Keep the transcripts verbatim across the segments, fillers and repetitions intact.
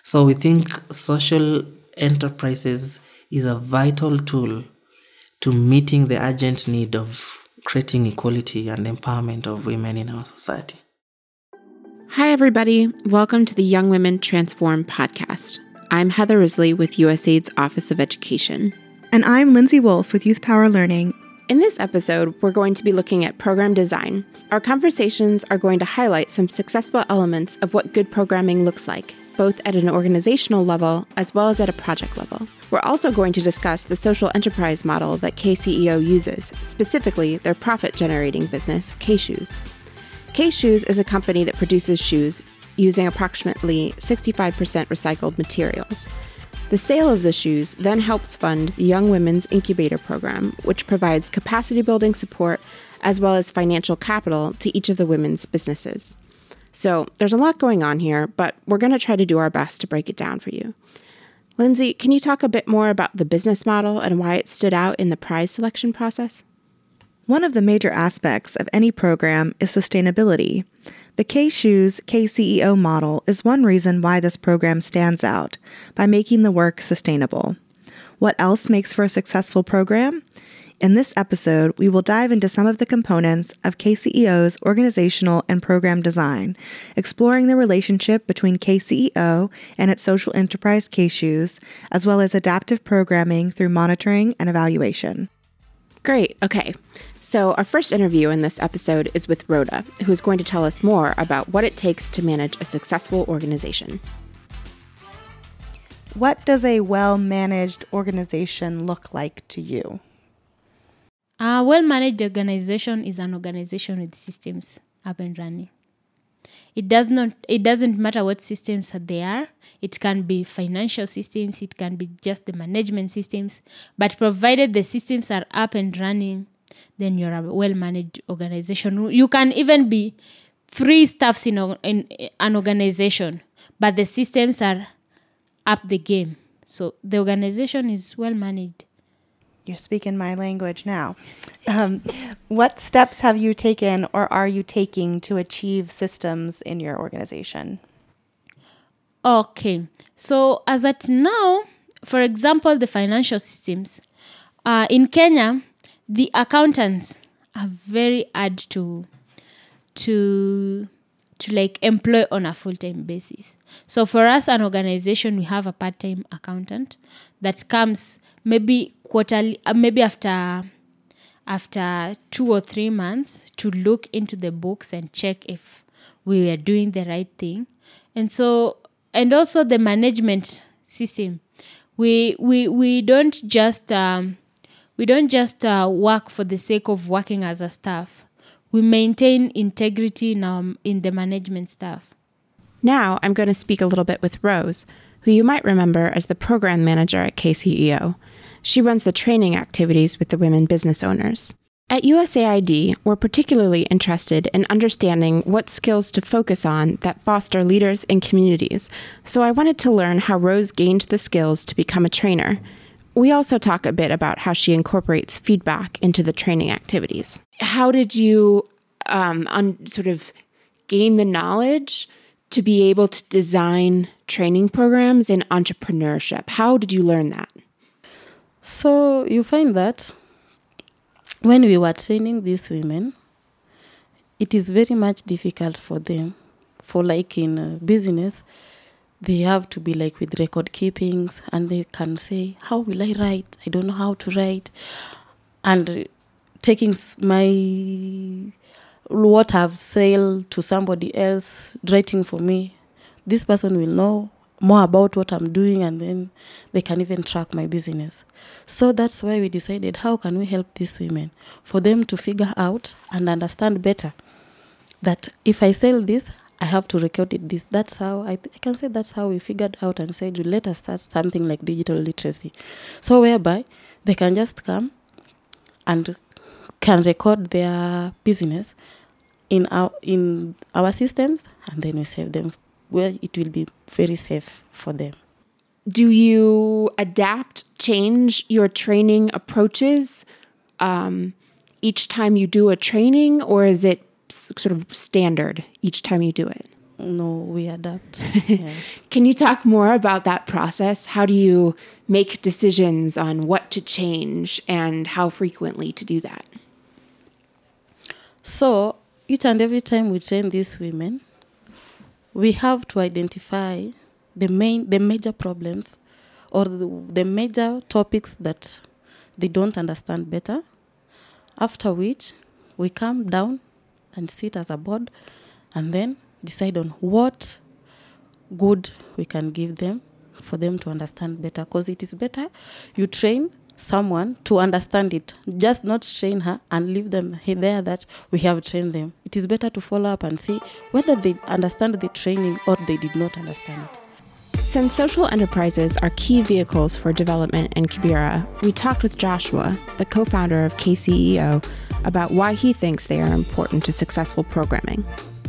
So we think social enterprises is a vital tool to meeting the urgent need of creating equality and empowerment of women in our society. Hi, everybody. Welcome to the Young Women Transform podcast. I'm Heather Risley with USAID's Office of Education. And I'm Lindsay Wolf with Youth Power Learning. In this episode, we're going to be looking at program design. Our conversations are going to highlight some successful elements of what good programming looks like, both at an organizational level as well as at a project level. We're also going to discuss the social enterprise model that K C E O uses, specifically their profit-generating business, K-Shoes. K-Shoes is a company that produces shoes using approximately sixty-five percent recycled materials. The sale of the shoes then helps fund the Young Women's Incubator Program, which provides capacity-building support as well as financial capital to each of the women's businesses. So there's a lot going on here, but we're going to try to do our best to break it down for you. Lindsay, can you talk a bit more about the business model and why it stood out in the prize selection process? One of the major aspects of any program is sustainability. The K-Shoes K C E O model is one reason why this program stands out, by making the work sustainable. What else makes for a successful program? In this episode, we will dive into some of the components of K C E O's organizational and program design, exploring the relationship between K C E O and its social enterprise K-Shoes, as well as adaptive programming through monitoring and evaluation. Great. Okay. So our first interview in this episode is with Rhoda, who is going to tell us more about what it takes to manage a successful organization. What does a well-managed organization look like to you? A well-managed organization is an organization with systems up and running. It does not. It doesn't matter what systems they are. It can be financial systems. It can be just the management systems. But provided the systems are up and running, then you're a well-managed organization. You can even be three staffs in, in an organization, but the systems are up the game. So the organization is well-managed. You're speaking my language now. Um, what steps have you taken or are you taking to achieve systems in your organization? Okay. So as at now, for example, the financial systems. Uh, in Kenya, the accountants are very hard to, to, to like employ on a full-time basis. So for us, an organization, we have a part-time accountant that comes maybe quarterly, uh, maybe after after two or three months to look into the books and check if we were doing the right thing. And so, and also the management system, we we we don't just um, we don't just uh, work for the sake of working as a staff. We maintain integrity in our, in the management staff. Now I'm going to speak a little bit with Rose, who you might remember as the program manager at K C E O. She runs the training activities with the women business owners. At U S A I D, we're particularly interested in understanding what skills to focus on that foster leaders in communities, so I wanted to learn how Rose gained the skills to become a trainer. We also talk a bit about how she incorporates feedback into the training activities. How did you um, un- sort of gain the knowledge to be able to design training programs in entrepreneurship? How did you learn that? So you find that when we were training these women, it is very much difficult for them. For like in uh, business, they have to be like with record keepings and they can say, how will I write? I don't know how to write. And uh, taking my, what I've said to somebody else, writing for me, this person will know more about what I'm doing and then they can even track my business. So that's why we decided, how can we help these women? For them to figure out and understand better that if I sell this, I have to record it this. That's how, I, th- I can say that's how we figured out and said, let us start something like digital literacy. So whereby they can just come and can record their business in our, in our systems and then we save them where it will be very safe for them. Do you adapt, change your training approaches um, each time you do a training, or is it s- sort of standard each time you do it? No, we adapt. Yes. Can you talk more about that process? How do you make decisions on what to change and how frequently to do that? So each and every time we train these women, we have to identify the main, the major problems or the, the major topics that they don't understand better. After which, we come down and sit as a board and then decide on what good we can give them for them to understand better. Because it is better you train someone to understand it, just not train her and leave them there that we have trained them. It is better to follow up and see whether they understand the training or they did not understand it. Since social enterprises are key vehicles for development in Kibera, we talked with Joshua, the co-founder of K C E O, about why he thinks they are important to successful programming.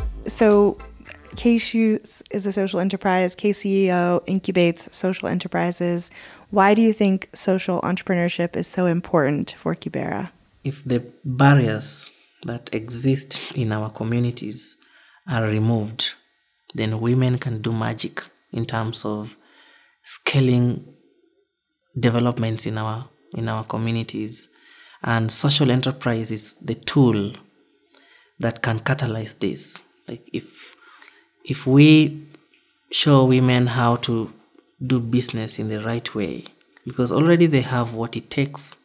So K-Shoes is a social enterprise. K C E O incubates social enterprises. Why do you think social entrepreneurship is so important for Kibera? If the barriers that exist in our communities are removed, then women can do magic in terms of scaling developments in our in our communities. And social enterprise is the tool that can catalyze this. Like if if we show women how to do business in the right way, because already they have what it takes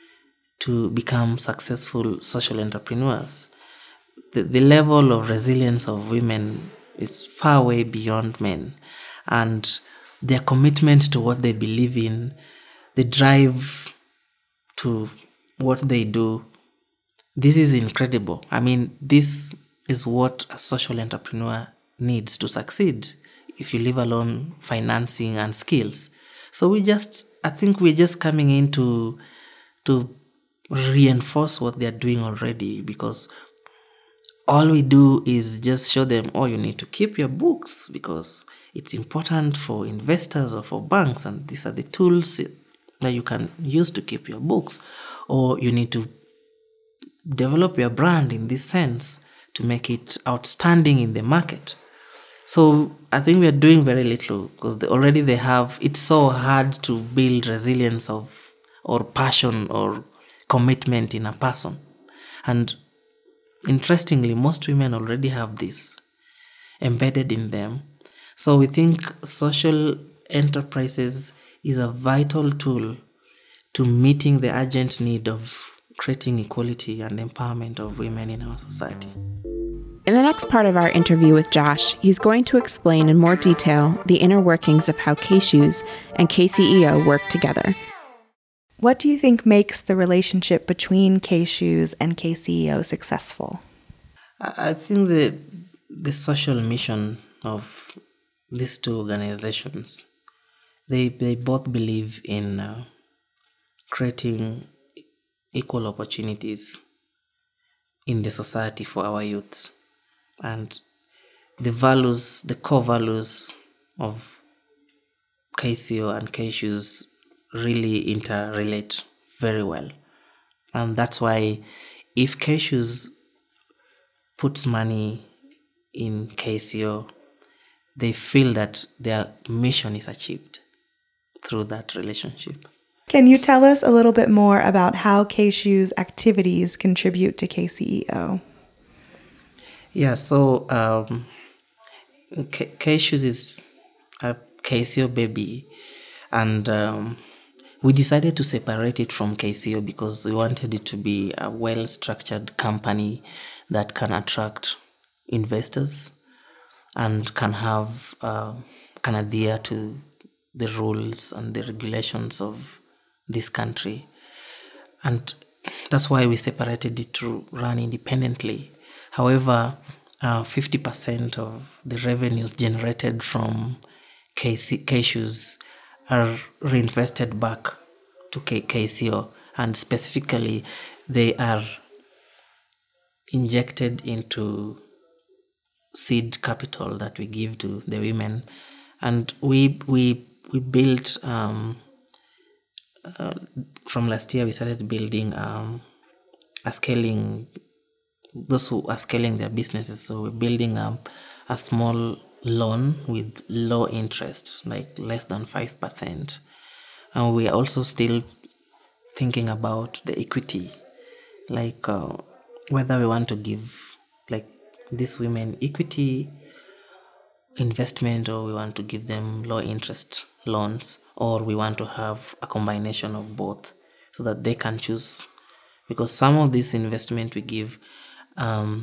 to become successful social entrepreneurs. The, the level of resilience of women is far way beyond men. And their commitment to what they believe in, the drive to what they do, this is incredible. I mean, this is what a social entrepreneur needs to succeed, if you leave alone financing and skills. So we just, I think we're just coming in to, to reinforce what they're doing already, because all we do is just show them, oh, you need to keep your books because it's important for investors or for banks, and these are the tools that you can use to keep your books. Or you need to develop your brand in this sense to make it outstanding in the market. So I think we are doing very little because they, already they have, it's so hard to build resilience of or passion or commitment in a person. And interestingly, most women already have this embedded in them. So we think social enterprises is a vital tool to meeting the urgent need of creating equality and empowerment of women in our society. In the next part of our interview with Josh, he's going to explain in more detail the inner workings of how K-Shoes and K C E O work together. What do you think makes the relationship between K-Shoes and K C E O successful? I think the the social mission of these two organizations, they they both believe in uh, creating equal opportunities in the society for our youths. And the values, the core values of K C E O and K-Shoes really interrelate very well. And that's why if K-Shoes puts money in K C E O, they feel that their mission is achieved through that relationship. Can you tell us a little bit more about how K-Shoes activities contribute to K C E O? Yeah, so um, K- K-Shoes is a K C E O baby, and um, we decided to separate it from K C E O because we wanted it to be a well-structured company that can attract investors and can have uh, can adhere to the rules and the regulations of this country. And that's why we separated it to run independently. However, uh, fifty percent of the revenues generated from K C- K-Shoes are reinvested back to K- KCO, and specifically they are injected into seed capital that we give to the women. And we we we built um, uh, from last year we started building um, a scaling those who are scaling their businesses. So we're building a, a small loan with low interest, like less than five percent. And we are also still thinking about the equity, like uh, whether we want to give like these women equity investment, or we want to give them low interest loans, or we want to have a combination of both so that they can choose. Because some of this investment we give, um,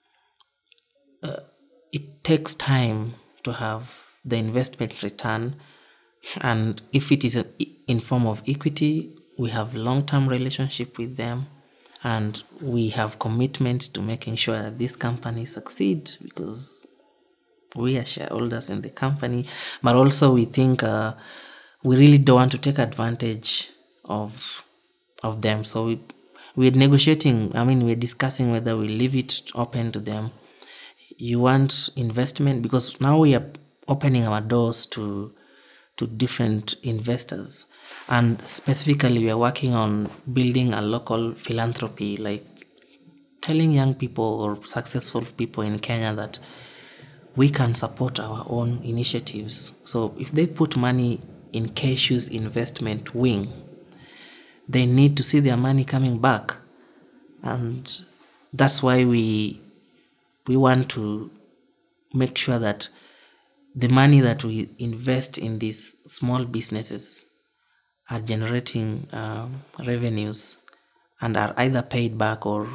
uh, it takes time to have the investment return. And if it is a, in form of equity, we have long-term relationship with them, and we have commitment to making sure that this company succeed, because we are shareholders in the company. But also we think uh, we really don't want to take advantage of of them. So we we're negotiating. I mean, we're discussing whether we leave it open to them. You want investment, because now we are opening our doors to to different investors, and specifically we are working on building a local philanthropy, like telling young people or successful people in Kenya that we can support our own initiatives. So if they put money in K-Shoes investment wing, they need to see their money coming back. And that's why we we want to make sure that the money that we invest in these small businesses are generating um, revenues and are either paid back or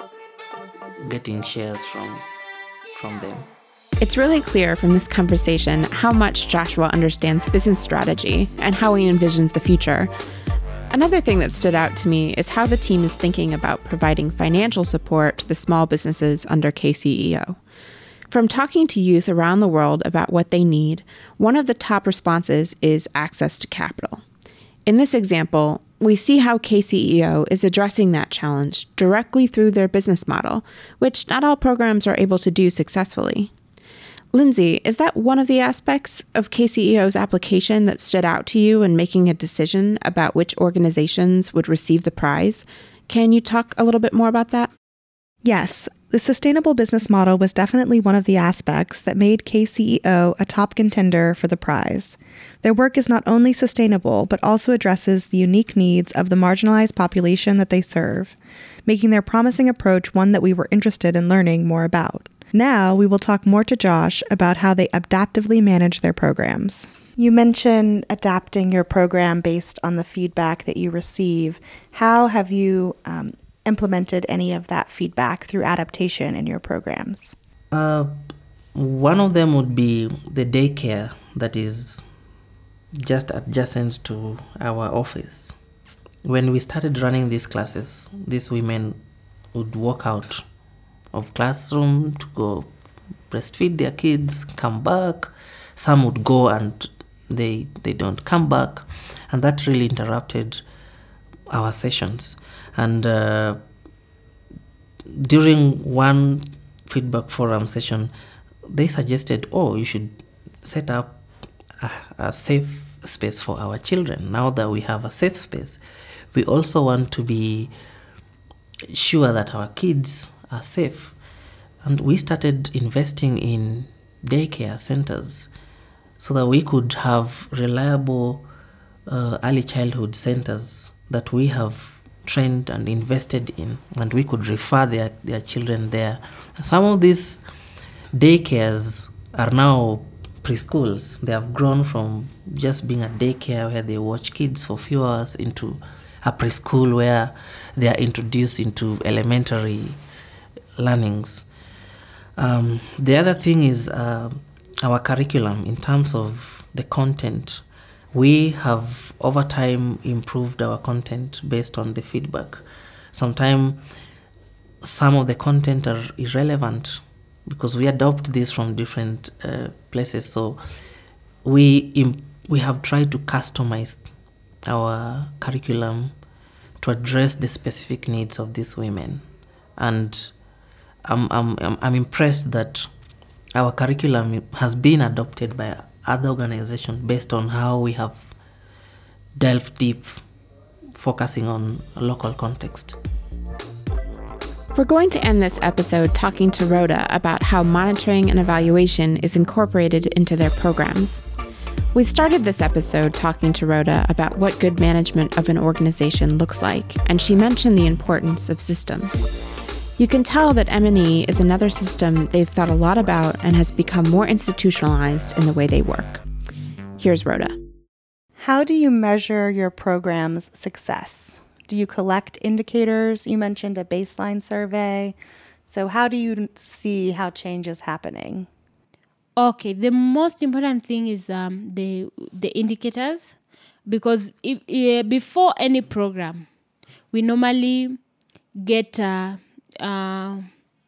getting shares from from them. It's really clear from this conversation how much Joshua understands business strategy and how he envisions the future. Another thing that stood out to me is how the team is thinking about providing financial support to the small businesses under K C E O. From talking to youth around the world about what they need, one of the top responses is access to capital. In this example, we see how K C E O is addressing that challenge directly through their business model, which not all programs are able to do successfully. Lindsay, is that one of the aspects of K C E O's application that stood out to you in making a decision about which organizations would receive the prize? Can you talk a little bit more about that? Yes, the sustainable business model was definitely one of the aspects that made K C E O a top contender for the prize. Their work is not only sustainable, but also addresses the unique needs of the marginalized population that they serve, making their promising approach one that we were interested in learning more about. Now we will talk more to Josh about how they adaptively manage their programs. You mentioned adapting your program based on the feedback that you receive. How have you um, implemented any of that feedback through adaptation in your programs? Uh, one of them would be the daycare that is just adjacent to our office. When we started running these classes, these women would walk out of classroom to go breastfeed their kids, come back. Some would go and they they don't come back, and that really interrupted our sessions. And uh, during one feedback forum session, they suggested, oh, you should set up a, a safe space for our children. Now that we have a safe space, we also want to be sure that our kids are safe. And we started investing in daycare centers so that we could have reliable uh, early childhood centers that we have trained and invested in, and we could refer their, their children there. Some of these daycares are now preschools. They have grown from just being a daycare where they watch kids for a few hours into a preschool where they are introduced into elementary learnings. Um, the other thing is uh, our curriculum in terms of the content. We have over time improved our content based on the feedback. Sometimes some of the content are irrelevant because we adopt this from different uh, places. So we imp- we have tried to customize our curriculum to address the specific needs of these women. And I'm, I'm, I'm impressed that our curriculum has been adopted by other organizations based on how we have delved deep, focusing on a local context. We're going to end this episode talking to Rhoda about how monitoring and evaluation is incorporated into their programs. We started this episode talking to Rhoda about what good management of an organization looks like, and she mentioned the importance of systems. You can tell that M and E is another system they've thought a lot about and has become more institutionalized in the way they work. Here's Rhoda. How do you measure your program's success? Do you collect indicators? You mentioned a baseline survey. So how do you see how change is happening? Okay, the most important thing is um, the the indicators, because if, uh, before any program, we normally get uh, uh,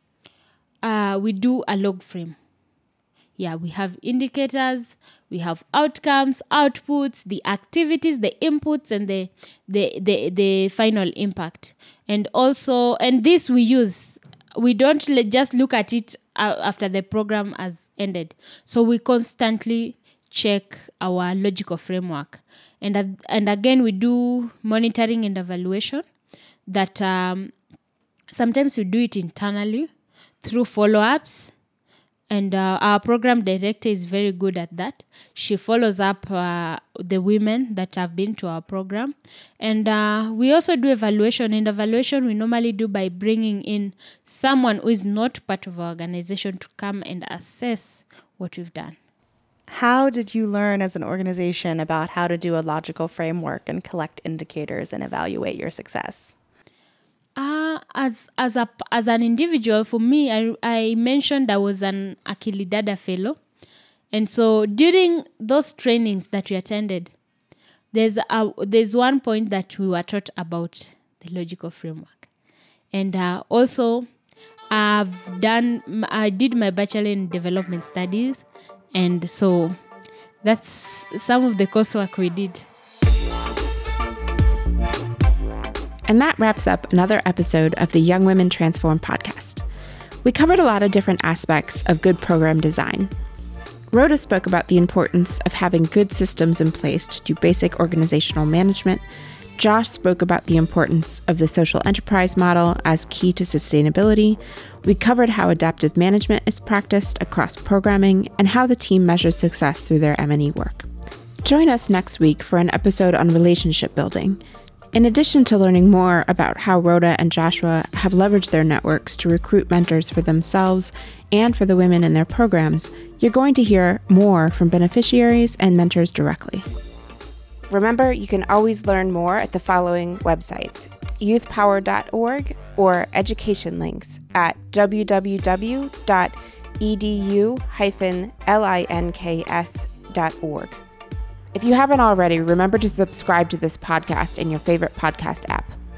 uh, we do a log frame. Yeah, we have indicators, we have outcomes, outputs, the activities, the inputs, and the the the, the final impact. And also, and this we use. We don't le- just look at it uh, after the program has ended. So we constantly check our logical framework. And uh, and again, we do monitoring and evaluation that um, sometimes we do it internally through follow-ups. And uh, our program director is very good at that. She follows up uh, the women that have been to our program. And uh, we also do evaluation. And evaluation we normally do by bringing in someone who is not part of our organization to come and assess what we've done. How did you learn as an organization about how to do a logical framework and collect indicators and evaluate your success? Uh, as as a as an individual, for me, I I mentioned I was an Akilidada fellow, and so during those trainings that we attended, there's a there's one point that we were taught about the logical framework, and uh, also I've done I did my bachelor in development studies, and so that's some of the coursework we did. And that wraps up another episode of the Young Women Transform podcast. We covered a lot of different aspects of good program design. Rhoda spoke about the importance of having good systems in place to do basic organizational management. Josh spoke about the importance of the social enterprise model as key to sustainability. We covered how adaptive management is practiced across programming and how the team measures success through their M and E work. Join us next week for an episode on relationship building. In addition to learning more about how Rhoda and Joshua have leveraged their networks to recruit mentors for themselves and for the women in their programs, you're going to hear more from beneficiaries and mentors directly. Remember, you can always learn more at the following websites: youth power dot org or education links at w w w dot e d u dash links dot org. If you haven't already, remember to subscribe to this podcast in your favorite podcast app.